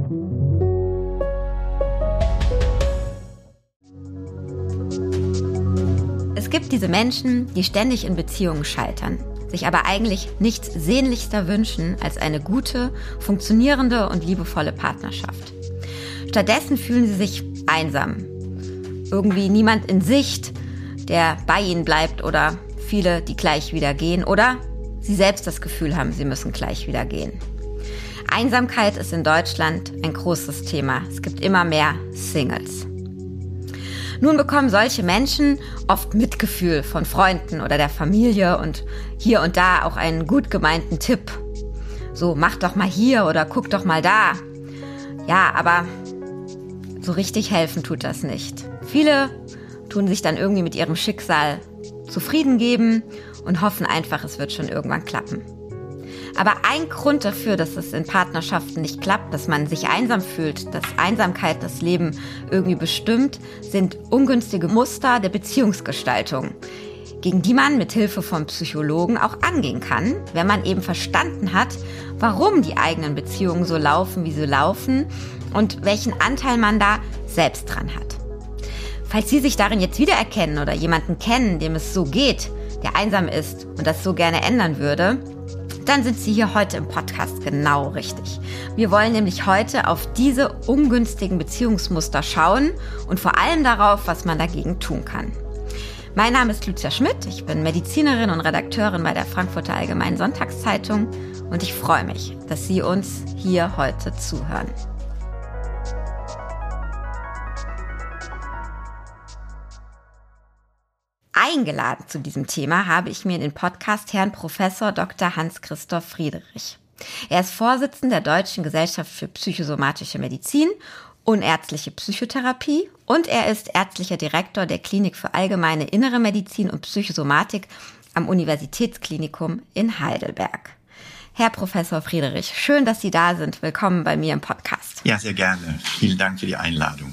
Es gibt diese Menschen, die ständig in Beziehungen scheitern, sich aber eigentlich nichts sehnlichster wünschen als eine gute, funktionierende und liebevolle Partnerschaft. Stattdessen fühlen sie sich einsam. Irgendwie niemand in Sicht, der bei ihnen bleibt, oder viele, die gleich wieder gehen, oder sie selbst das Gefühl haben, sie müssen gleich wieder gehen. Einsamkeit ist in Deutschland ein großes Thema. Es gibt immer mehr Singles. Nun bekommen solche Menschen oft Mitgefühl von Freunden oder der Familie und hier und da auch einen gut gemeinten Tipp. So, mach doch mal hier oder guck doch mal da. Ja, aber so richtig helfen tut das nicht. Viele tun sich dann irgendwie mit ihrem Schicksal zufrieden geben und hoffen einfach, es wird schon irgendwann klappen. Aber ein Grund dafür, dass es in Partnerschaften nicht klappt, dass man sich einsam fühlt, dass Einsamkeit das Leben irgendwie bestimmt, sind ungünstige Muster der Beziehungsgestaltung, gegen die man mit Hilfe von Psychologen auch angehen kann, wenn man eben verstanden hat, warum die eigenen Beziehungen so laufen, wie sie laufen und welchen Anteil man da selbst dran hat. Falls Sie sich darin jetzt wiedererkennen oder jemanden kennen, dem es so geht, der einsam ist und das so gerne ändern würde, dann sind Sie hier heute im Podcast genau richtig. Wir wollen nämlich heute auf diese ungünstigen Beziehungsmuster schauen und vor allem darauf, was man dagegen tun kann. Mein Name ist Lucia Schmidt, ich bin Medizinerin und Redakteurin bei der Frankfurter Allgemeinen Sonntagszeitung und ich freue mich, dass Sie uns hier heute zuhören. Eingeladen zu diesem Thema habe ich mir in den Podcast Herrn Professor Dr. Hans-Christoph Friedrich. Er ist Vorsitzender der Deutschen Gesellschaft für psychosomatische Medizin und ärztliche Psychotherapie und er ist ärztlicher Direktor der Klinik für allgemeine innere Medizin und Psychosomatik am Universitätsklinikum in Heidelberg. Herr Professor Friedrich, schön, dass Sie da sind. Willkommen bei mir im Podcast. Ja, sehr gerne. Vielen Dank für die Einladung.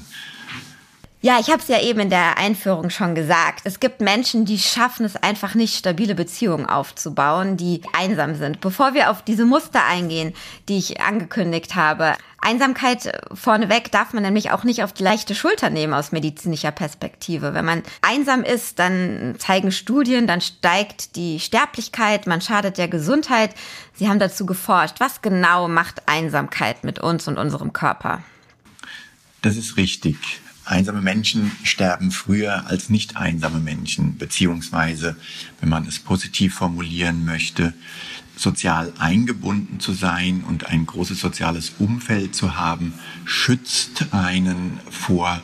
Ja, ich habe es ja eben in der Einführung schon gesagt. Es gibt Menschen, die schaffen es einfach nicht, stabile Beziehungen aufzubauen, die einsam sind. Bevor wir auf diese Muster eingehen, die ich angekündigt habe, Einsamkeit vorneweg darf man nämlich auch nicht auf die leichte Schulter nehmen aus medizinischer Perspektive. Wenn man einsam ist, dann zeigen Studien, dann steigt die Sterblichkeit, man schadet der Gesundheit. Sie haben dazu geforscht. Was genau macht Einsamkeit mit uns und unserem Körper? Das ist richtig. Einsame Menschen sterben früher als nicht einsame Menschen, beziehungsweise, wenn man es positiv formulieren möchte, sozial eingebunden zu sein und ein großes soziales Umfeld zu haben, schützt einen vor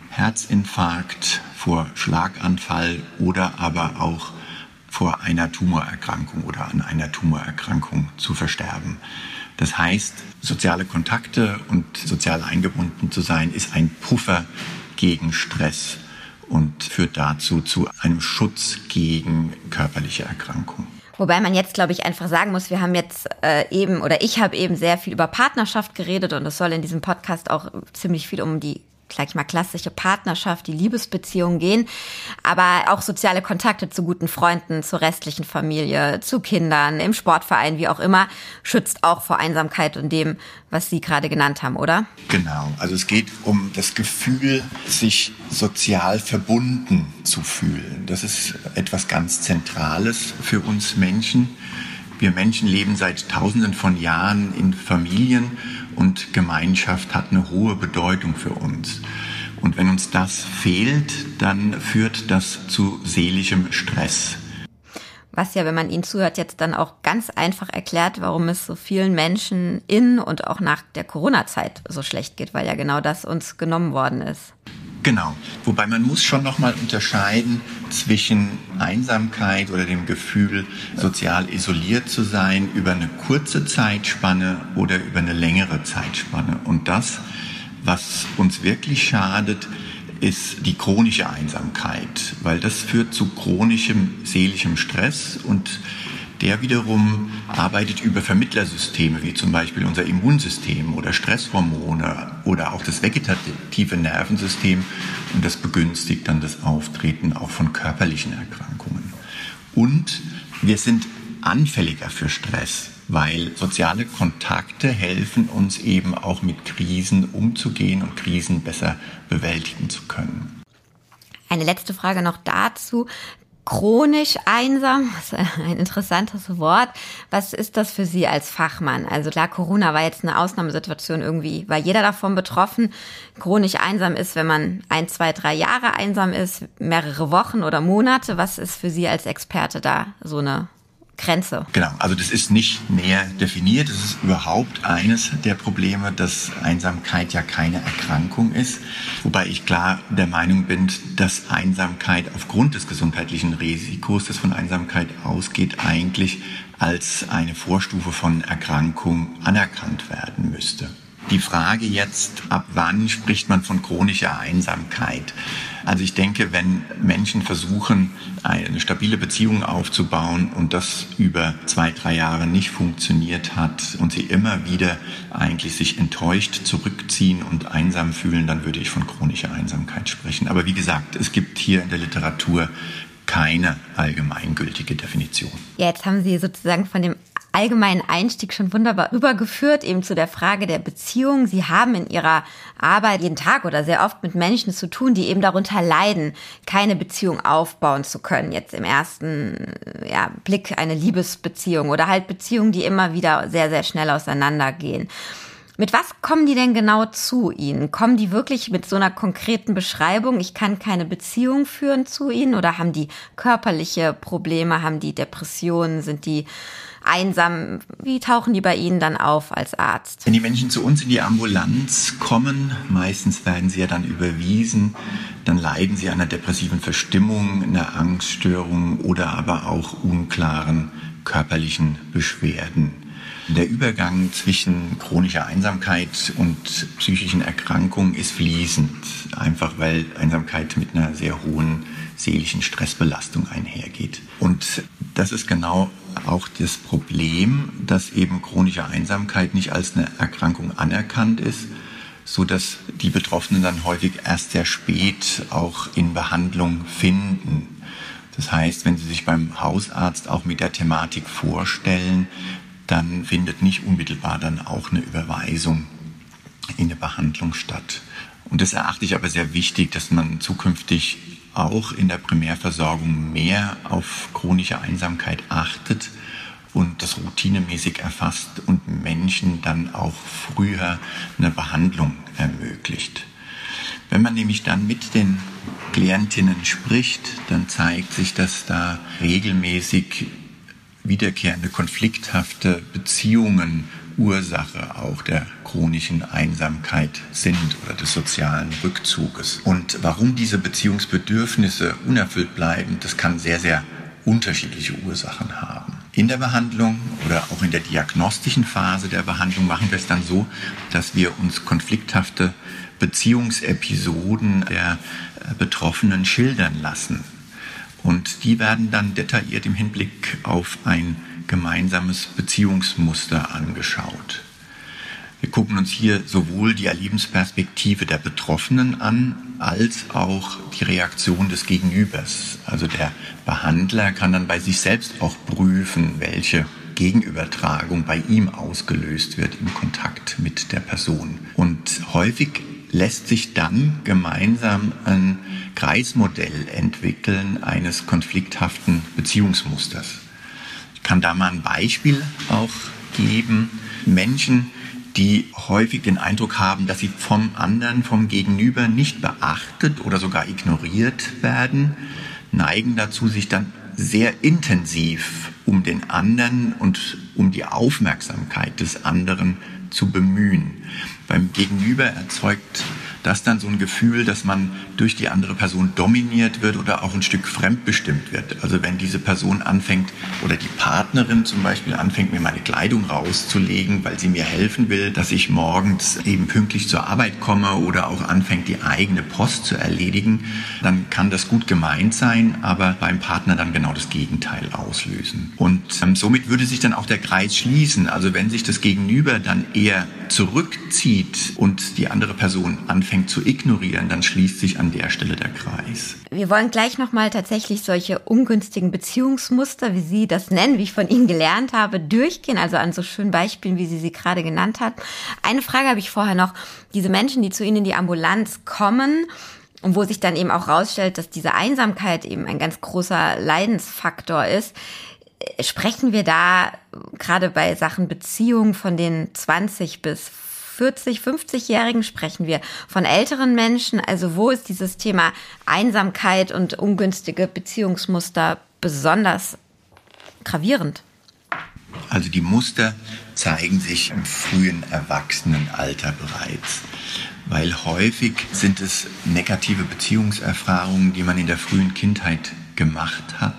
Herzinfarkt, vor Schlaganfall oder aber auch vor einer Tumorerkrankung oder an einer Tumorerkrankung zu versterben. Das heißt, soziale Kontakte und sozial eingebunden zu sein, ist ein Puffer gegen Stress und führt dazu zu einem Schutz gegen körperliche Erkrankungen. Wobei man jetzt, glaube ich, einfach sagen muss, wir haben jetzt ich habe eben sehr viel über Partnerschaft geredet und es soll in diesem Podcast auch ziemlich viel um die, sag ich mal, klassische Partnerschaft, die Liebesbeziehung gehen, aber auch soziale Kontakte zu guten Freunden, zur restlichen Familie, zu Kindern, im Sportverein, wie auch immer, schützt auch vor Einsamkeit und dem, was Sie gerade genannt haben, oder? Genau, also es geht um das Gefühl, sich sozial verbunden zu fühlen. Das ist etwas ganz Zentrales für uns Menschen. Wir Menschen leben seit Tausenden von Jahren in Familien und Gemeinschaft hat eine hohe Bedeutung für uns. Und wenn uns das fehlt, dann führt das zu seelischem Stress. Was ja, wenn man Ihnen zuhört, jetzt dann auch ganz einfach erklärt, warum es so vielen Menschen in und auch nach der Corona-Zeit so schlecht geht, weil ja genau das uns genommen worden ist. Genau, wobei man muss schon nochmal unterscheiden zwischen Einsamkeit oder dem Gefühl, sozial isoliert zu sein über eine kurze Zeitspanne oder über eine längere Zeitspanne. Und das, was uns wirklich schadet, ist die chronische Einsamkeit, weil das führt zu chronischem seelischem Stress und der wiederum arbeitet über Vermittlersysteme, wie zum Beispiel unser Immunsystem oder Stresshormone oder auch das vegetative Nervensystem. Und das begünstigt dann das Auftreten auch von körperlichen Erkrankungen. Und wir sind anfälliger für Stress. weil soziale Kontakte helfen uns eben auch mit Krisen umzugehen und Krisen besser bewältigen zu können. Eine letzte Frage noch dazu. Chronisch einsam, das ist ein interessantes Wort. Was ist das für Sie als Fachmann? Also klar, Corona war jetzt eine Ausnahmesituation irgendwie, war jeder davon betroffen. Chronisch einsam ist, wenn man 1, 2, 3 Jahre einsam ist, mehrere Wochen oder Monate. Was ist für Sie als Experte da so eine Grenze? Genau, also das ist nicht näher definiert. Das ist überhaupt eines der Probleme, dass Einsamkeit ja keine Erkrankung ist. Wobei ich klar der Meinung bin, dass Einsamkeit aufgrund des gesundheitlichen Risikos, das von Einsamkeit ausgeht, eigentlich als eine Vorstufe von Erkrankung anerkannt werden müsste. Die Frage jetzt, ab wann spricht man von chronischer Einsamkeit? Also ich denke, wenn Menschen versuchen, eine stabile Beziehung aufzubauen und das über 2, 3 Jahre nicht funktioniert hat und sie immer wieder eigentlich sich enttäuscht zurückziehen und einsam fühlen, dann würde ich von chronischer Einsamkeit sprechen. Aber wie gesagt, es gibt hier in der Literatur keine allgemeingültige Definition. Ja, jetzt haben Sie sozusagen von dem allgemeinen Einstieg schon wunderbar übergeführt, eben zu der Frage der Beziehung. Sie haben in Ihrer Arbeit jeden Tag oder sehr oft mit Menschen zu tun, die eben darunter leiden, keine Beziehung aufbauen zu können. Jetzt im ersten Blick eine Liebesbeziehung oder halt Beziehungen, die immer wieder sehr, sehr schnell auseinandergehen. Mit was kommen die denn genau zu Ihnen? Kommen die wirklich mit so einer konkreten Beschreibung, ich kann keine Beziehung führen zu Ihnen? Oder haben die körperliche Probleme, haben die Depressionen, sind die einsam? Wie tauchen die bei Ihnen dann auf als Arzt? Wenn die Menschen zu uns in die Ambulanz kommen, meistens werden sie ja dann überwiesen, dann leiden sie an einer depressiven Verstimmung, einer Angststörung oder aber auch unklaren körperlichen Beschwerden. Der Übergang zwischen chronischer Einsamkeit und psychischen Erkrankungen ist fließend, einfach weil Einsamkeit mit einer sehr hohen seelischen Stressbelastung einhergeht. Und das ist genau auch das Problem, dass eben chronische Einsamkeit nicht als eine Erkrankung anerkannt ist, so dass die Betroffenen dann häufig erst sehr spät auch in Behandlung finden. Das heißt, wenn sie sich beim Hausarzt auch mit der Thematik vorstellen, dann findet nicht unmittelbar dann auch eine Überweisung in eine Behandlung statt. Und das erachte ich aber sehr wichtig, dass man zukünftig auch in der Primärversorgung mehr auf chronische Einsamkeit achtet und das routinemäßig erfasst und Menschen dann auch früher eine Behandlung ermöglicht. Wenn man nämlich dann mit den Klientinnen spricht, dann zeigt sich, dass da regelmäßig wiederkehrende konflikthafte Beziehungen Ursache auch der chronischen Einsamkeit sind oder des sozialen Rückzuges. Und warum diese Beziehungsbedürfnisse unerfüllt bleiben, das kann sehr, sehr unterschiedliche Ursachen haben. In der Behandlung oder auch in der diagnostischen Phase der Behandlung machen wir es dann so, dass wir uns konflikthafte Beziehungsepisoden der Betroffenen schildern lassen. Und die werden dann detailliert im Hinblick auf ein gemeinsames Beziehungsmuster angeschaut. Wir gucken uns hier sowohl die Erlebensperspektive der Betroffenen an, als auch die Reaktion des Gegenübers. Also der Behandler kann dann bei sich selbst auch prüfen, welche Gegenübertragung bei ihm ausgelöst wird im Kontakt mit der Person. Und häufig lässt sich dann gemeinsam ein Kreismodell entwickeln eines konflikthaften Beziehungsmusters. Ich kann da mal ein Beispiel auch geben. Menschen, die häufig den Eindruck haben, dass sie vom anderen, vom Gegenüber nicht beachtet oder sogar ignoriert werden, neigen dazu, sich dann sehr intensiv um den anderen und um die Aufmerksamkeit des anderen zu bemühen. Beim Gegenüber erzeugt das dann so ein Gefühl, dass man durch die andere Person dominiert wird oder auch ein Stück fremdbestimmt wird. Also wenn diese Person anfängt oder die Partnerin zum Beispiel anfängt, mir meine Kleidung rauszulegen, weil sie mir helfen will, dass ich morgens eben pünktlich zur Arbeit komme oder auch anfängt, die eigene Post zu erledigen, dann kann das gut gemeint sein, aber beim Partner dann genau das Gegenteil auslösen. Und somit würde sich dann auch der Kreis schließen. Also wenn sich das Gegenüber dann eher zurückzieht und die andere Person anfängt zu ignorieren, dann schließt sich an der Stelle der Kreis. Wir wollen gleich nochmal tatsächlich solche ungünstigen Beziehungsmuster, wie Sie das nennen, wie ich von von Ihnen gelernt habe, durchgehen, also an so schönen Beispielen, wie Sie gerade genannt hat. Eine Frage habe ich vorher noch. Diese Menschen, die zu Ihnen in die Ambulanz kommen und wo sich dann eben auch rausstellt, dass diese Einsamkeit eben ein ganz großer Leidensfaktor ist, sprechen wir da gerade bei Sachen Beziehung von den 20 bis 40, 50-Jährigen, sprechen wir von älteren Menschen? Also wo ist dieses Thema Einsamkeit und ungünstige Beziehungsmuster besonders gravierend? Also die Muster zeigen sich im frühen Erwachsenenalter bereits, weil häufig sind es negative Beziehungserfahrungen, die man in der frühen Kindheit gemacht hat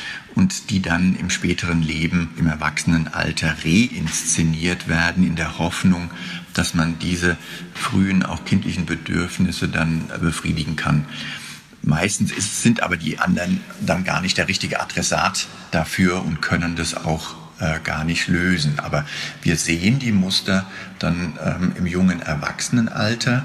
und die dann im späteren Leben, im Erwachsenenalter reinszeniert werden in der Hoffnung, dass man diese frühen, auch kindlichen Bedürfnisse dann befriedigen kann. Meistens sind aber die anderen dann gar nicht der richtige Adressat dafür und können das auch gar nicht lösen. Aber wir sehen die Muster dann im jungen Erwachsenenalter.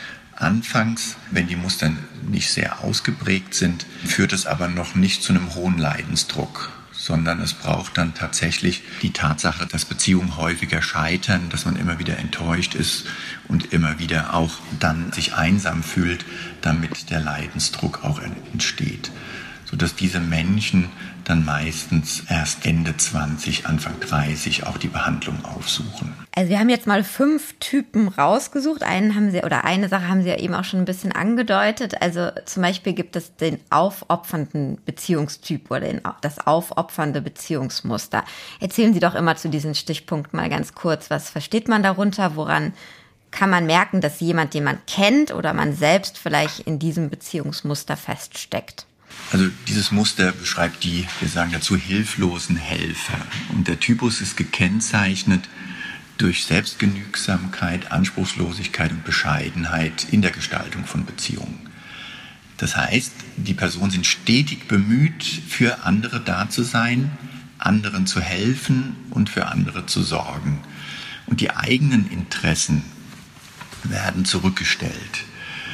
Anfangs, wenn die Muster nicht sehr ausgeprägt sind, führt es aber noch nicht zu einem hohen Leidensdruck, sondern es braucht dann tatsächlich die Tatsache, dass Beziehungen häufiger scheitern, dass man immer wieder enttäuscht ist und immer wieder auch dann sich einsam fühlt, damit der Leidensdruck auch entsteht. Sodass diese Menschen dann meistens erst Ende 20, Anfang 30 auch die Behandlung aufsuchen. Also wir haben jetzt mal 5 Typen rausgesucht. Eine Sache haben Sie ja eben auch schon ein bisschen angedeutet. Also zum Beispiel gibt es den aufopfernden Beziehungstyp oder das aufopfernde Beziehungsmuster. Erzählen Sie doch immer zu diesen Stichpunkten mal ganz kurz, was versteht man darunter, woran kann man merken, dass jemand, den man kennt oder man selbst vielleicht in diesem Beziehungsmuster feststeckt? Also dieses Muster beschreibt die, wir sagen dazu, hilflosen Helfer. Und der Typus ist gekennzeichnet durch Selbstgenügsamkeit, Anspruchslosigkeit und Bescheidenheit in der Gestaltung von Beziehungen. Das heißt, die Personen sind stetig bemüht, für andere da zu sein, anderen zu helfen und für andere zu sorgen. Und die eigenen Interessen werden zurückgestellt.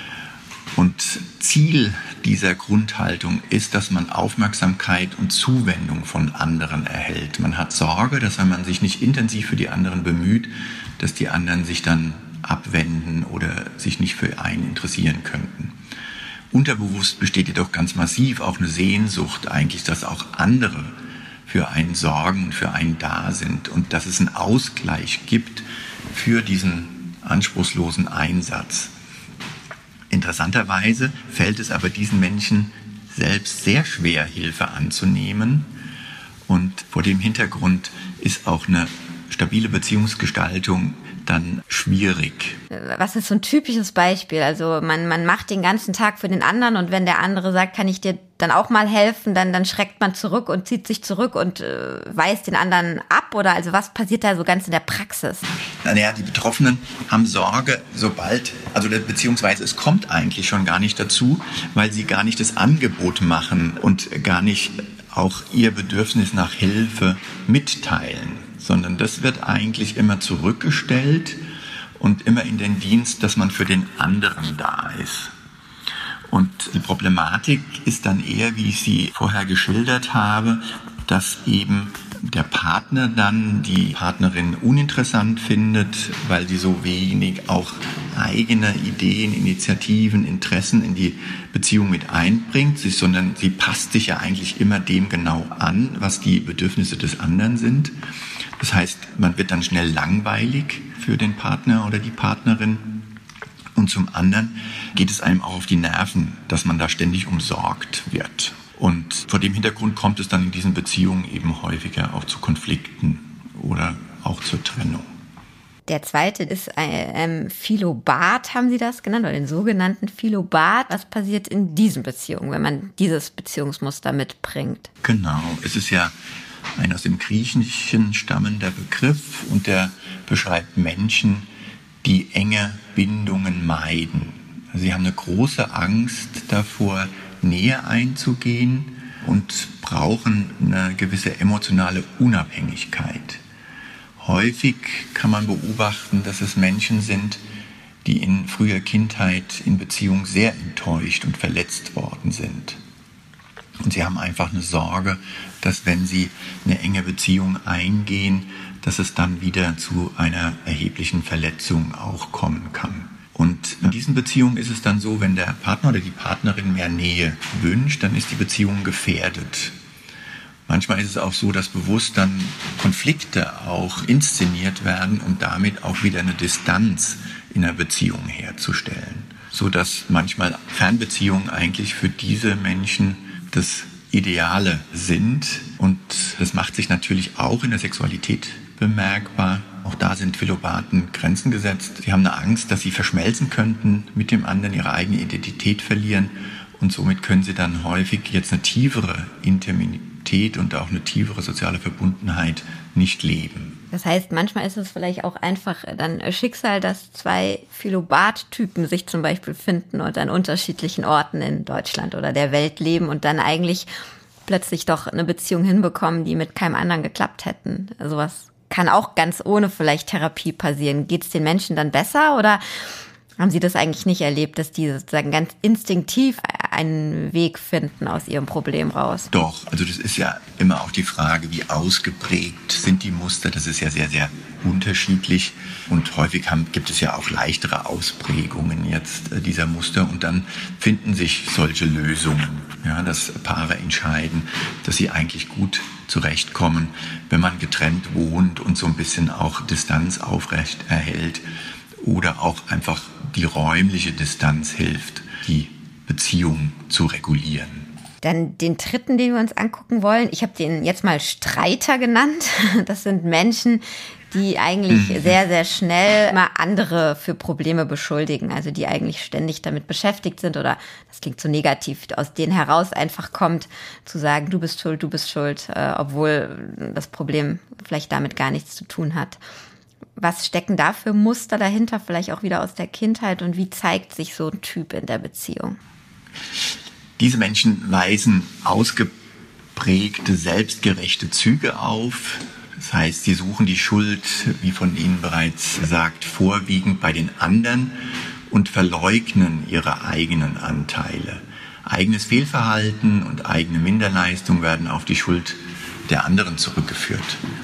Und Ziel dieser Grundhaltung ist, dass man Aufmerksamkeit und Zuwendung von anderen erhält. Man hat Sorge, dass wenn man sich nicht intensiv für die anderen bemüht, dass die anderen sich dann abwenden oder sich nicht für einen interessieren könnten. Unterbewusst besteht jedoch ganz massiv auch eine Sehnsucht eigentlich, dass auch andere für einen sorgen und für einen da sind und dass es einen Ausgleich gibt für diesen anspruchslosen Einsatz. Interessanterweise fällt es aber diesen Menschen selbst sehr schwer, Hilfe anzunehmen. Und vor dem Hintergrund ist auch eine stabile Beziehungsgestaltung dann schwierig. Was ist so ein typisches Beispiel? Also man macht den ganzen Tag für den anderen und wenn der andere sagt, kann ich dir dann auch mal helfen, dann schreckt man zurück und zieht sich zurück und weist den anderen ab? Oder also was passiert da so ganz in der Praxis? Naja, die Betroffenen haben Sorge, beziehungsweise es kommt eigentlich schon gar nicht dazu, weil sie gar nicht das Angebot machen und gar nicht auch ihr Bedürfnis nach Hilfe mitteilen, sondern das wird eigentlich immer zurückgestellt und immer in den Dienst, dass man für den anderen da ist. Und die Problematik ist dann eher, wie ich sie vorher geschildert habe, dass eben der Partner dann die Partnerin uninteressant findet, weil sie so wenig auch eigene Ideen, Initiativen, Interessen in die Beziehung mit einbringt, sondern sie passt sich ja eigentlich immer dem genau an, was die Bedürfnisse des anderen sind. Das heißt, man wird dann schnell langweilig für den Partner oder die Partnerin. Und zum anderen geht es einem auch auf die Nerven, dass man da ständig umsorgt wird. Und vor dem Hintergrund kommt es dann in diesen Beziehungen eben häufiger auch zu Konflikten oder auch zur Trennung. Der zweite ist Philobat, haben Sie das genannt, oder den sogenannten Philobat. Was passiert in diesen Beziehungen, wenn man dieses Beziehungsmuster mitbringt? Genau, es ist ja ein aus dem Griechischen stammender Begriff und der beschreibt Menschen, die enge Bindungen meiden. Also sie haben eine große Angst davor, Nähe einzugehen und brauchen eine gewisse emotionale Unabhängigkeit. Häufig kann man beobachten, dass es Menschen sind, die in früher Kindheit in Beziehung sehr enttäuscht und verletzt worden sind. Und sie haben einfach eine Sorge, dass wenn sie eine enge Beziehung eingehen, dass es dann wieder zu einer erheblichen Verletzung auch kommen kann. Und in diesen Beziehungen ist es dann so, wenn der Partner oder die Partnerin mehr Nähe wünscht, dann ist die Beziehung gefährdet. Manchmal ist es auch so, dass bewusst dann Konflikte auch inszeniert werden, um damit auch wieder eine Distanz in der Beziehung herzustellen. Sodass manchmal Fernbeziehungen eigentlich für diese Menschen das Ideale sind. Und das macht sich natürlich auch in der Sexualität bemerkbar. Auch da sind Philopathen Grenzen gesetzt. Sie haben eine Angst, dass sie verschmelzen könnten mit dem anderen, ihre eigene Identität verlieren. Und somit können sie dann häufig jetzt eine tiefere Intimität und auch eine tiefere soziale Verbundenheit nicht leben. Das heißt, manchmal ist es vielleicht auch einfach dann Schicksal, dass zwei Philopath-Typen sich zum Beispiel finden und an unterschiedlichen Orten in Deutschland oder der Welt leben und dann eigentlich plötzlich doch eine Beziehung hinbekommen, die mit keinem anderen geklappt hätten. Sowas kann auch ganz ohne vielleicht Therapie passieren. Geht es den Menschen dann besser oder haben Sie das eigentlich nicht erlebt, dass die sozusagen ganz instinktiv einen Weg finden aus ihrem Problem raus? Doch, also das ist ja immer auch die Frage, wie ausgeprägt sind die Muster. Das ist ja sehr, sehr unterschiedlich und häufig gibt es ja auch leichtere Ausprägungen jetzt dieser Muster und dann finden sich solche Lösungen, ja, dass Paare entscheiden, dass sie eigentlich gut zurechtkommen, wenn man getrennt wohnt und so ein bisschen auch Distanz aufrecht erhält oder auch einfach die räumliche Distanz hilft, die Beziehung zu regulieren. Dann den dritten, den wir uns angucken wollen. Ich habe den jetzt mal Streiter genannt. Das sind Menschen, die eigentlich sehr, sehr schnell immer andere für Probleme beschuldigen. Also die eigentlich ständig damit beschäftigt sind oder, das klingt so negativ, aus denen heraus einfach kommt, zu sagen, du bist schuld, obwohl das Problem vielleicht damit gar nichts zu tun hat. Was stecken da für Muster dahinter, vielleicht auch wieder aus der Kindheit und wie zeigt sich so ein Typ in der Beziehung? Diese Menschen weisen ausgeprägte, selbstgerechte Züge auf. Das heißt, sie suchen die Schuld, wie von Ihnen bereits gesagt, vorwiegend bei den anderen und verleugnen ihre eigenen Anteile. Eigenes Fehlverhalten und eigene Minderleistung werden auf die Schuld der anderen zurückgeführt.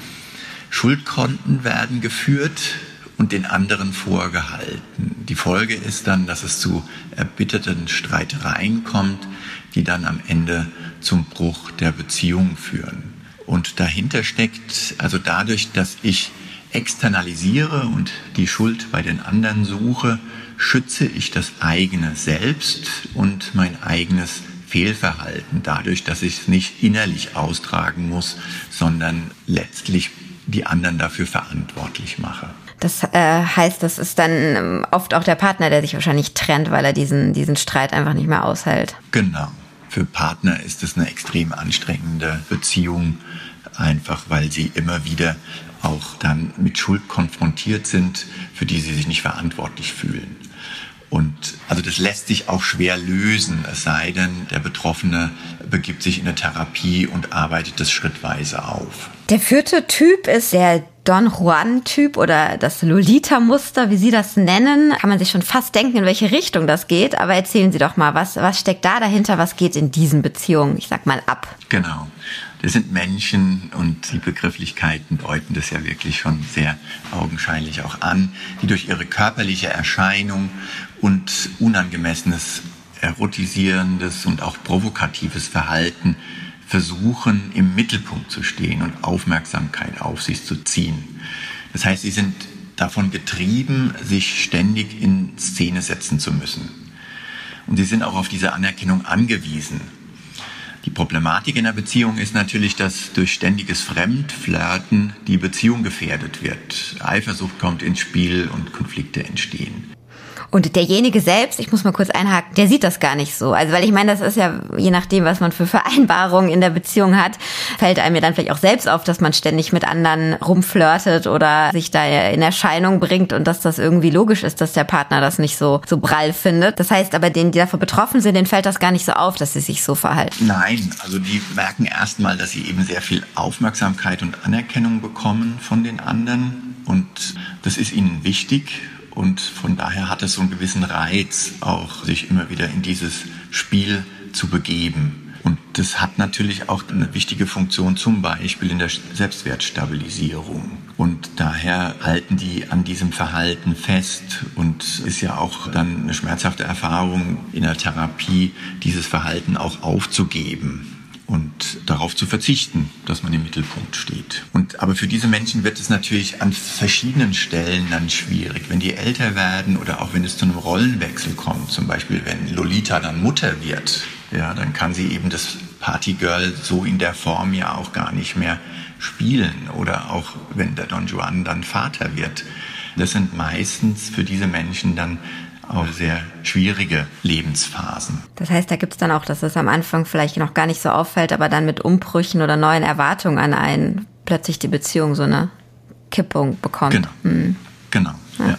Schuldkonten werden geführt und den anderen vorgehalten. Die Folge ist dann, dass es zu erbitterten Streitereien kommt, die dann am Ende zum Bruch der Beziehung führen. Und dahinter steckt, also dadurch, dass ich externalisiere und die Schuld bei den anderen suche, schütze ich das eigene Selbst und mein eigenes Fehlverhalten, dadurch, dass ich es nicht innerlich austragen muss, sondern letztlich die anderen dafür verantwortlich mache. Das heißt, das ist dann oft auch der Partner, der sich wahrscheinlich trennt, weil er diesen Streit einfach nicht mehr aushält. Genau. Für Partner ist es eine extrem anstrengende Beziehung, einfach weil sie immer wieder auch dann mit Schuld konfrontiert sind, für die sie sich nicht verantwortlich fühlen. Und also das lässt sich auch schwer lösen, es sei denn, der Betroffene begibt sich in eine Therapie und arbeitet das schrittweise auf. Der vierte Typ ist der Don Juan-Typ oder das Lolita-Muster, wie Sie das nennen. Kann man sich schon fast denken, in welche Richtung das geht. Aber erzählen Sie doch mal, was steckt da dahinter? Was geht in diesen Beziehungen, ich sag mal, ab? Genau. Das sind Menschen und die Begrifflichkeiten deuten das ja wirklich schon sehr augenscheinlich auch an, die durch ihre körperliche Erscheinung und unangemessenes, erotisierendes und auch provokatives Verhalten versuchen, im Mittelpunkt zu stehen und Aufmerksamkeit auf sich zu ziehen. Das heißt, sie sind davon getrieben, sich ständig in Szene setzen zu müssen. Und sie sind auch auf diese Anerkennung angewiesen. Die Problematik in der Beziehung ist natürlich, dass durch ständiges Fremdflirten die Beziehung gefährdet wird. Eifersucht kommt ins Spiel und Konflikte entstehen. Und derjenige selbst, ich muss mal kurz einhaken, der sieht das gar nicht so. Also weil ich meine, das ist ja, je nachdem, was man für Vereinbarungen in der Beziehung hat, fällt einem ja dann vielleicht auch selbst auf, dass man ständig mit anderen rumflirtet oder sich da in Erscheinung bringt und dass das irgendwie logisch ist, dass der Partner das nicht so prall findet. Das heißt aber, denen, die davon betroffen sind, denen fällt das gar nicht so auf, dass sie sich so verhalten. Nein, also die merken erstmal, dass sie eben sehr viel Aufmerksamkeit und Anerkennung bekommen von den anderen und das ist ihnen wichtig. Und von daher hat es so einen gewissen Reiz, auch sich immer wieder in dieses Spiel zu begeben. Und das hat natürlich auch eine wichtige Funktion, zum Beispiel in der Selbstwertstabilisierung. Und daher halten die an diesem Verhalten fest und ist ja auch dann eine schmerzhafte Erfahrung in der Therapie, dieses Verhalten auch aufzugeben und darauf zu verzichten, dass man im Mittelpunkt steht. Aber für diese Menschen wird es natürlich an verschiedenen Stellen dann schwierig. Wenn die älter werden oder auch wenn es zu einem Rollenwechsel kommt, zum Beispiel wenn Lolita dann Mutter wird, ja, dann kann sie eben das Partygirl so in der Form ja auch gar nicht mehr spielen. Oder auch wenn der Don Juan dann Vater wird. Das sind meistens für diese Menschen dann auch sehr schwierige Lebensphasen. Das heißt, da gibt es dann auch, dass es am Anfang vielleicht noch gar nicht so auffällt, aber dann mit Umbrüchen oder neuen Erwartungen an einen plötzlich die Beziehung so eine Kippung bekommt. Genau, genau. Ja.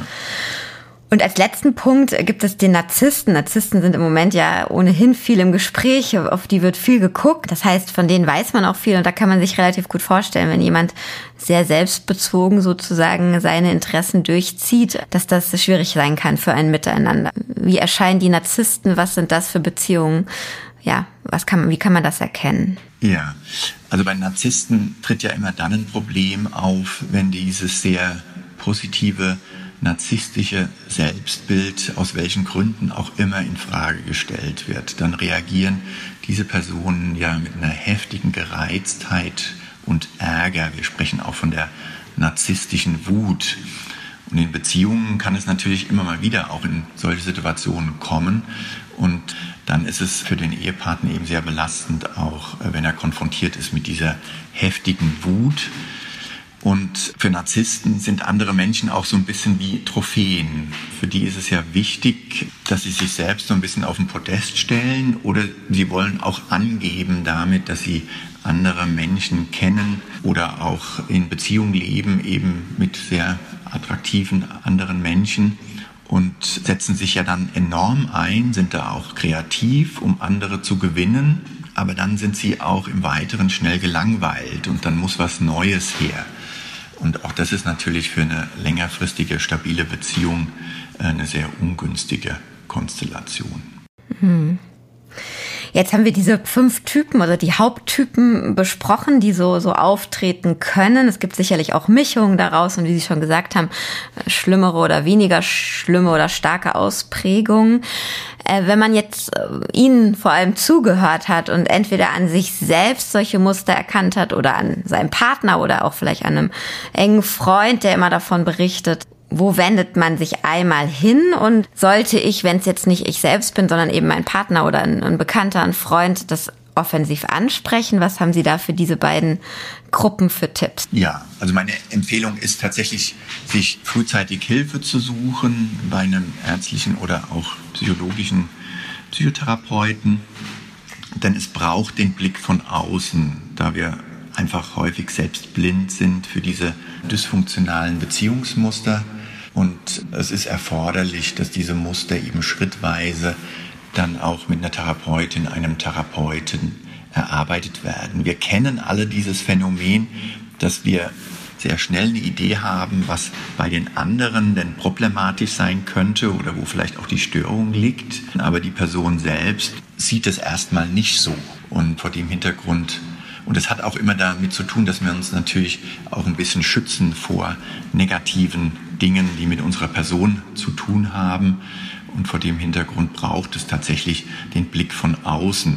Und als letzten Punkt gibt es den Narzissten. Narzissten sind im Moment ja ohnehin viel im Gespräch, auf die wird viel geguckt. Das heißt, von denen weiß man auch viel und da kann man sich relativ gut vorstellen, wenn jemand sehr selbstbezogen sozusagen seine Interessen durchzieht, dass das schwierig sein kann für ein Miteinander. Wie erscheinen die Narzissten? Was sind das für Beziehungen? Ja, wie kann man das erkennen? Ja, also bei Narzissten tritt ja immer dann ein Problem auf, wenn dieses sehr positive narzisstische Selbstbild aus welchen Gründen auch immer in Frage gestellt wird. Dann reagieren diese Personen ja mit einer heftigen Gereiztheit und Ärger. Wir sprechen auch von der narzisstischen Wut. Und in Beziehungen kann es natürlich immer mal wieder auch in solche Situationen kommen. Und dann ist es für den Ehepartner eben sehr belastend, auch wenn er konfrontiert ist mit dieser heftigen Wut. Und für Narzissten sind andere Menschen auch so ein bisschen wie Trophäen. Für die ist es ja wichtig, dass sie sich selbst so ein bisschen auf den Podest stellen oder sie wollen auch angeben damit, dass sie andere Menschen kennen oder auch in Beziehung leben, eben mit sehr attraktiven anderen Menschen und setzen sich ja dann enorm ein, sind da auch kreativ, um andere zu gewinnen. Aber dann sind sie auch im Weiteren schnell gelangweilt und dann muss was Neues her. Und auch das ist natürlich für eine längerfristige, stabile Beziehung eine sehr ungünstige Konstellation. Jetzt haben wir diese 5 Typen oder die Haupttypen besprochen, die so auftreten können. Es gibt sicherlich auch Mischungen daraus und wie Sie schon gesagt haben, schlimmere oder weniger schlimme oder starke Ausprägungen. Wenn man jetzt Ihnen vor allem zugehört hat und entweder an sich selbst solche Muster erkannt hat oder an seinem Partner oder auch vielleicht an einem engen Freund, der immer davon berichtet, wo wendet man sich einmal hin und sollte ich, wenn es jetzt nicht ich selbst bin, sondern eben mein Partner oder ein Bekannter, ein Freund, das offensiv ansprechen? Was haben Sie da für diese beiden Gruppen für Tipps? Ja, also meine Empfehlung ist tatsächlich, sich frühzeitig Hilfe zu suchen bei einem ärztlichen oder auch psychologischen Psychotherapeuten, denn es braucht den Blick von außen, da wir einfach häufig selbst blind sind für diese dysfunktionalen Beziehungsmuster. Und es ist erforderlich, dass diese Muster eben schrittweise dann auch mit einer Therapeutin, einem Therapeuten erarbeitet werden. Wir kennen alle dieses Phänomen, dass wir sehr schnell eine Idee haben, was bei den anderen denn problematisch sein könnte oder wo vielleicht auch die Störung liegt. Aber die Person selbst sieht es erstmal nicht so. Und vor dem Hintergrund, und es hat auch immer damit zu tun, dass wir uns natürlich auch ein bisschen schützen vor negativen Dingen, die mit unserer Person zu tun haben. Und vor dem Hintergrund braucht es tatsächlich den Blick von außen.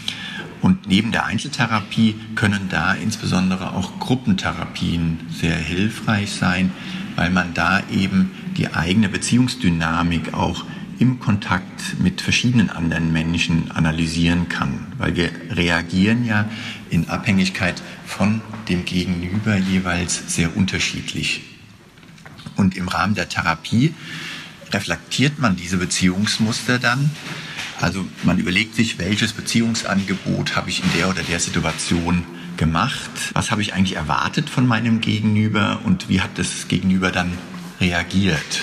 Und neben der Einzeltherapie können da insbesondere auch Gruppentherapien sehr hilfreich sein, weil man da eben die eigene Beziehungsdynamik auch im Kontakt mit verschiedenen anderen Menschen analysieren kann. Weil wir reagieren ja in Abhängigkeit von dem Gegenüber jeweils sehr unterschiedlich. Und im Rahmen der Therapie reflektiert man diese Beziehungsmuster dann. Also man überlegt sich, welches Beziehungsangebot habe ich in der oder der Situation gemacht? Was habe ich eigentlich erwartet von meinem Gegenüber und wie hat das Gegenüber dann reagiert?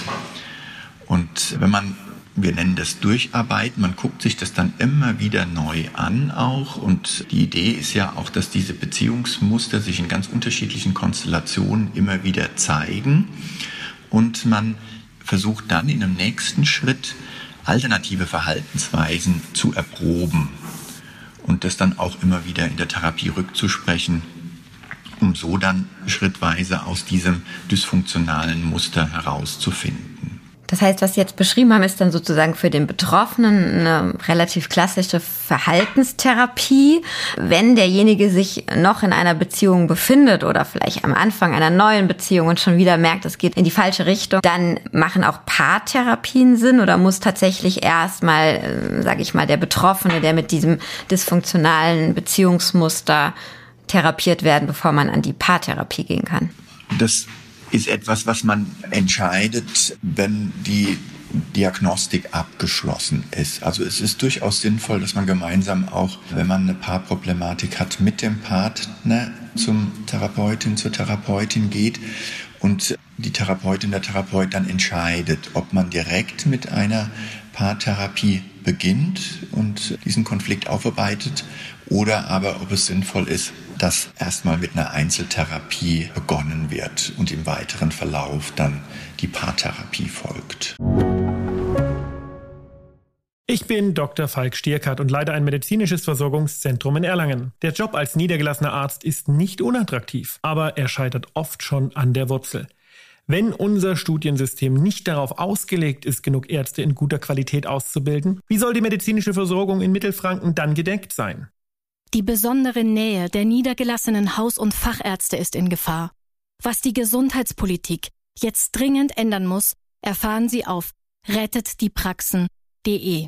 Und wenn man, wir nennen das Durcharbeiten, man guckt sich das dann immer wieder neu an auch. Und die Idee ist ja auch, dass diese Beziehungsmuster sich in ganz unterschiedlichen Konstellationen immer wieder zeigen. Und man versucht dann in einem nächsten Schritt alternative Verhaltensweisen zu erproben. und das dann auch immer wieder in der Therapie rückzusprechen, um so dann schrittweise aus diesem dysfunktionalen Muster herauszufinden. Das heißt, was Sie jetzt beschrieben haben, ist dann sozusagen für den Betroffenen eine relativ klassische Verhaltenstherapie. Wenn derjenige sich noch in einer Beziehung befindet oder vielleicht am Anfang einer neuen Beziehung und schon wieder merkt, es geht in die falsche Richtung, dann machen auch Paartherapien Sinn oder muss tatsächlich erstmal, sage ich mal, der Betroffene, der mit diesem dysfunktionalen Beziehungsmuster therapiert werden, bevor man an die Paartherapie gehen kann? Das ist etwas, was man entscheidet, wenn die Diagnostik abgeschlossen ist. Also es ist durchaus sinnvoll, dass man gemeinsam auch, wenn man eine Paarproblematik hat, mit dem Partner zur Therapeutin geht und die Therapeutin, der Therapeut dann entscheidet, ob man direkt mit einer Paartherapie beginnt und diesen Konflikt aufarbeitet oder aber ob es sinnvoll ist, dass erstmal mit einer Einzeltherapie begonnen wird und im weiteren Verlauf dann die Paartherapie folgt. Ich bin Dr. Falk Stierkart und leite ein medizinisches Versorgungszentrum in Erlangen. Der Job als niedergelassener Arzt ist nicht unattraktiv, aber er scheitert oft schon an der Wurzel. Wenn unser Studiensystem nicht darauf ausgelegt ist, genug Ärzte in guter Qualität auszubilden, wie soll die medizinische Versorgung in Mittelfranken dann gedeckt sein? Die besondere Nähe der niedergelassenen Haus- und Fachärzte ist in Gefahr. Was die Gesundheitspolitik jetzt dringend ändern muss, erfahren Sie auf rettetdiepraxen.de.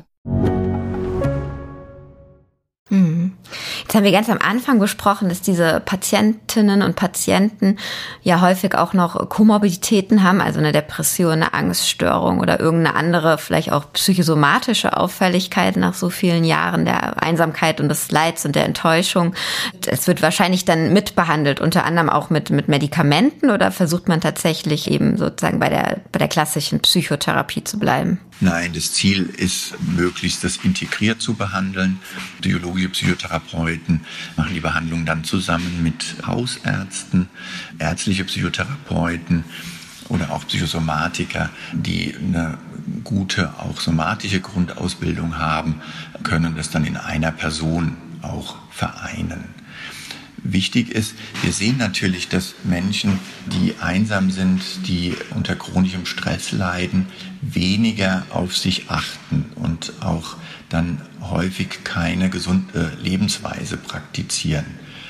Jetzt haben wir ganz am Anfang besprochen, dass diese Patientinnen und Patienten ja häufig auch noch Komorbiditäten haben, also eine Depression, eine Angststörung oder irgendeine andere, vielleicht auch psychosomatische Auffälligkeit nach so vielen Jahren der Einsamkeit und des Leids und der Enttäuschung. Es wird wahrscheinlich dann mitbehandelt, unter anderem auch mit Medikamenten, oder versucht man tatsächlich eben sozusagen bei der klassischen Psychotherapie zu bleiben? Nein, das Ziel ist, möglichst das integriert zu behandeln. Biologische Psychotherapeuten machen die Behandlung dann zusammen mit Hausärzten, ärztliche Psychotherapeuten oder auch Psychosomatiker, die eine gute, auch somatische Grundausbildung haben, können das dann in einer Person auch vereinen. Wichtig ist, wir sehen natürlich, dass Menschen, die einsam sind, die unter chronischem Stress leiden, weniger auf sich achten und auch dann häufig keine gesunde Lebensweise praktizieren,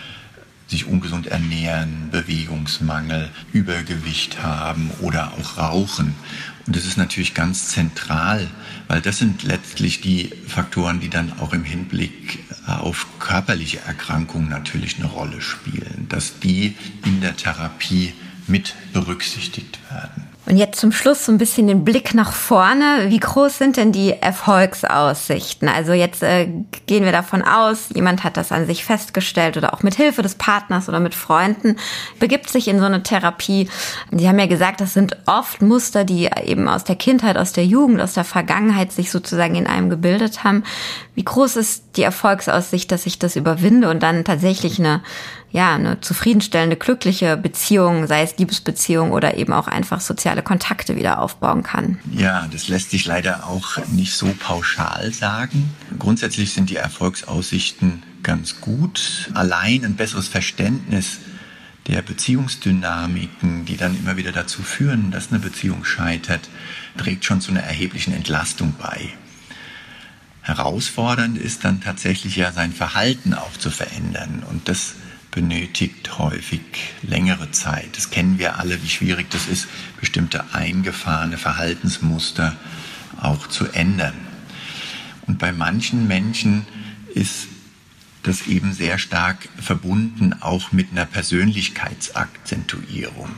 sich ungesund ernähren, Bewegungsmangel, Übergewicht haben oder auch rauchen. Und das ist natürlich ganz zentral, weil das sind letztlich die Faktoren, die dann auch im Hinblick auf körperliche Erkrankungen natürlich eine Rolle spielen, dass die in der Therapie mit berücksichtigt werden. Und jetzt zum Schluss so ein bisschen den Blick nach vorne. Wie groß sind denn die Erfolgsaussichten? Also jetzt gehen wir davon aus, jemand hat das an sich festgestellt oder auch mit Hilfe des Partners oder mit Freunden, begibt sich in so eine Therapie. Sie haben ja gesagt, das sind oft Muster, die eben aus der Kindheit, aus der Jugend, aus der Vergangenheit sich sozusagen in einem gebildet haben. Wie groß ist die Erfolgsaussicht, dass ich das überwinde und dann tatsächlich eine zufriedenstellende, glückliche Beziehung, sei es Liebesbeziehung oder eben auch einfach soziale Kontakte wieder aufbauen kann? Ja, das lässt sich leider auch nicht so pauschal sagen. Grundsätzlich sind die Erfolgsaussichten ganz gut. Allein ein besseres Verständnis der Beziehungsdynamiken, die dann immer wieder dazu führen, dass eine Beziehung scheitert, trägt schon zu einer erheblichen Entlastung bei. Herausfordernd ist dann tatsächlich ja sein Verhalten auch zu verändern, und das benötigt häufig längere Zeit. Das kennen wir alle, wie schwierig das ist, bestimmte eingefahrene Verhaltensmuster auch zu ändern. Und bei manchen Menschen ist das eben sehr stark verbunden auch mit einer Persönlichkeitsakzentuierung.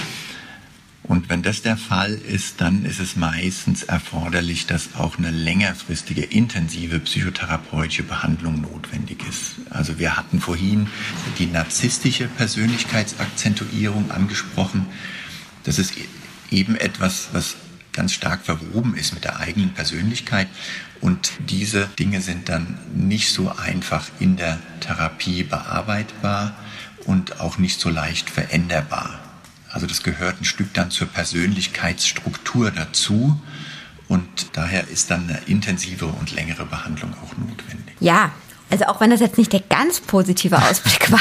Und wenn das der Fall ist, dann ist es meistens erforderlich, dass auch eine längerfristige, intensive psychotherapeutische Behandlung notwendig ist. Also wir hatten vorhin die narzisstische Persönlichkeitsakzentuierung angesprochen. Das ist eben etwas, was ganz stark verwoben ist mit der eigenen Persönlichkeit. Und diese Dinge sind dann nicht so einfach in der Therapie bearbeitbar und auch nicht so leicht veränderbar. Also das gehört ein Stück dann zur Persönlichkeitsstruktur dazu, und daher ist dann eine intensivere und längere Behandlung auch notwendig. Ja, Also auch wenn das jetzt nicht der ganz positive Ausblick war.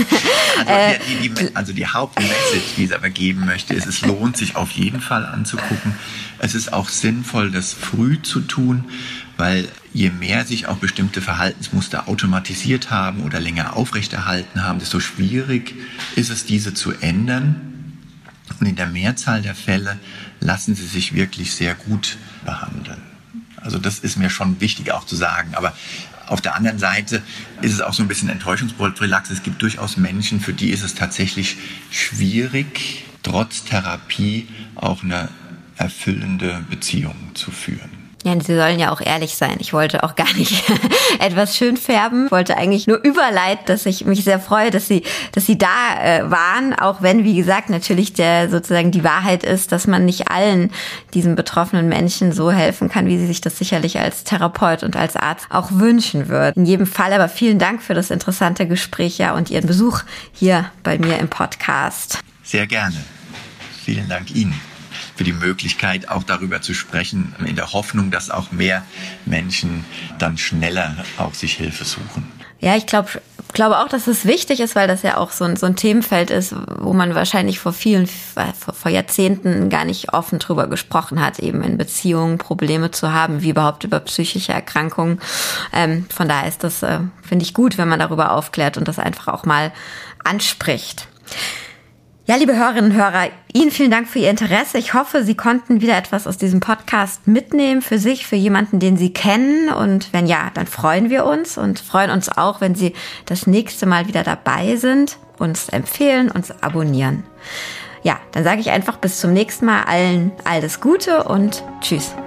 Also die Hauptmessage, die ich aber geben möchte, ist, es lohnt sich auf jeden Fall anzugucken. Es ist auch sinnvoll, das früh zu tun, weil je mehr sich auch bestimmte Verhaltensmuster automatisiert haben oder länger aufrechterhalten haben, desto schwierig ist es, diese zu ändern. Und in der Mehrzahl der Fälle lassen sie sich wirklich sehr gut behandeln. Also das ist mir schon wichtig auch zu sagen. Aber auf der anderen Seite ist es auch so ein bisschen Enttäuschungsprophylaxe. Es gibt durchaus Menschen, für die ist es tatsächlich schwierig, trotz Therapie auch eine erfüllende Beziehung zu führen. Ja, und Sie sollen ja auch ehrlich sein. Ich wollte auch gar nicht etwas schön färben. Ich wollte eigentlich nur überleiten, dass ich mich sehr freue, dass Sie da waren. Auch wenn, wie gesagt, natürlich sozusagen die Wahrheit ist, dass man nicht allen diesen betroffenen Menschen so helfen kann, wie sie sich das sicherlich als Therapeut und als Arzt auch wünschen würden. In jedem Fall aber vielen Dank für das interessante Gespräch, ja, und Ihren Besuch hier bei mir im Podcast. Sehr gerne. Vielen Dank Ihnen für die Möglichkeit, auch darüber zu sprechen, in der Hoffnung, dass auch mehr Menschen dann schneller auch sich Hilfe suchen. Ja, ich glaube auch, dass es wichtig ist, weil das ja auch so ein Themenfeld ist, wo man wahrscheinlich vor Jahrzehnten gar nicht offen drüber gesprochen hat, eben in Beziehungen Probleme zu haben, wie überhaupt über psychische Erkrankungen. Von daher ist das, finde ich, gut, wenn man darüber aufklärt und das einfach auch mal anspricht. Ja, liebe Hörerinnen und Hörer, Ihnen vielen Dank für Ihr Interesse. Ich hoffe, Sie konnten wieder etwas aus diesem Podcast mitnehmen für sich, für jemanden, den Sie kennen. Und wenn ja, dann freuen wir uns und freuen uns auch, wenn Sie das nächste Mal wieder dabei sind, uns empfehlen, uns abonnieren. Ja, dann sage ich einfach bis zum nächsten Mal allen alles Gute und tschüss.